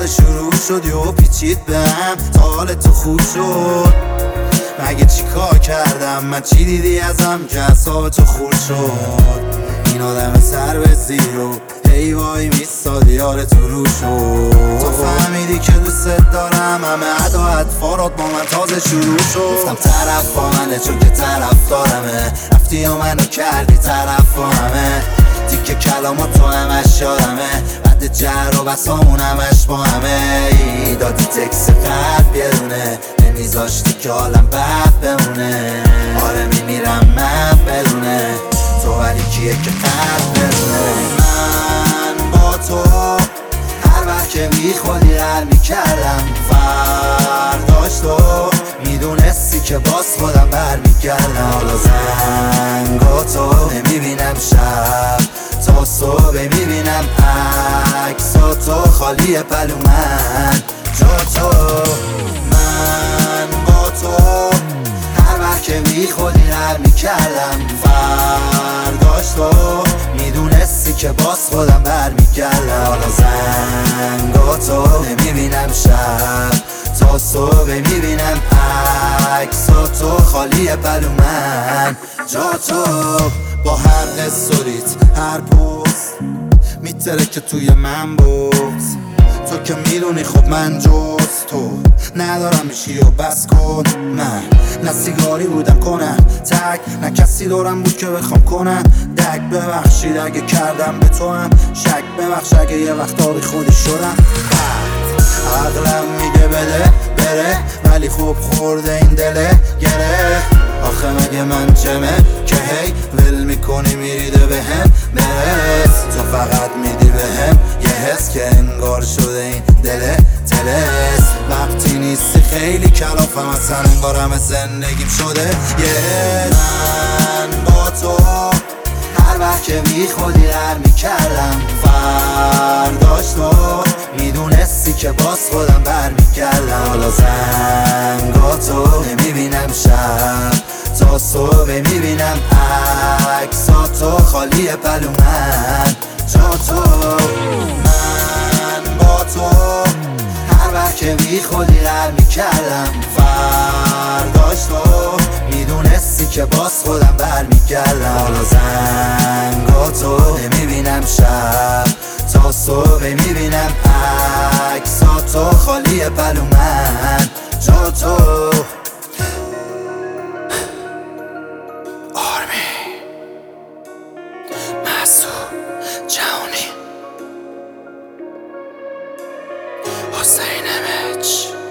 تازه شروع شد و پیچید بهم تا حال تو خوب شد. مگه چی کار کردم من؟ چی دیدی ازم که اعصاب تو خورد شد؟ این آدم سر به زیرو هی وای میستادی یار تو رو شد. تو فهمیدی که دوست دارم، همه ادا اطفارات با من تازه شروع شد. گفتم طرف با منه چون که طرف دارمه، رفتی و منو کردی طرف با همه. تیکه کلامات تو همش یادمه، بعد جر و بسامون همش با همه. دادی تکس قلب یه دونه، نمیذاشتی که حالم بد بمونه. آره میمیرم من بدونه تو، ولی کیه که قلب بدونه. من با تو هر وقت که بی خودی حل میکردم، فرداش تو میدونستی که باز خودم برمیگردم. حالا زنگاتو نمیبینم شب تا صبح، میبینم عکساتو خالی پلو من جا تو. من با تو هر وقت که بی خودی حل میکردم، فرداش تو میدونستی که باز خودم برمیگردم. حالا زنگاتو نمیبینم شب تا صبح، میبینم عکساتو خالی پلو من جا تو. با هر استوریت هر پست میتره که توی من بوز، تو که میدونی خب من جز تو ندارم میشی و بس کن. من نه سیگاری بودم کنم تک، نه کسی دارم بود که بخوام کنم دک. ببخشید اگه کردم به تو هم شک، ببخش اگه یه وقتا بی خودی شدم. عقلم میگه بده بره، ولی خوب خورده این دله گره. آخه مگه من چمه که هی ول میکنی میریده بهم برس؟ تو فقط میدی بهم یه حس که انگار شده این دله تلس. وقتی نیستی خیلی کلافم اصلا، انگار همه زندگیم شده یه. من با تو هر وقت که بی خودی در میکردم، فرداش تو میدونستی که باز خودم برمیگردم. حالا زنگاتو نمیبینم شب تا صبح، میبینم عکساتو خالی پلو من جا تو. من با تو هر وقت که بی خودی در میکردم، فرداش تو میدونستی که باز خودم برمیگردم. حالا زنگاتو نمیبینم شب تا صبح، میبینم عکساتو خالی پلو من جا تو. حسین امج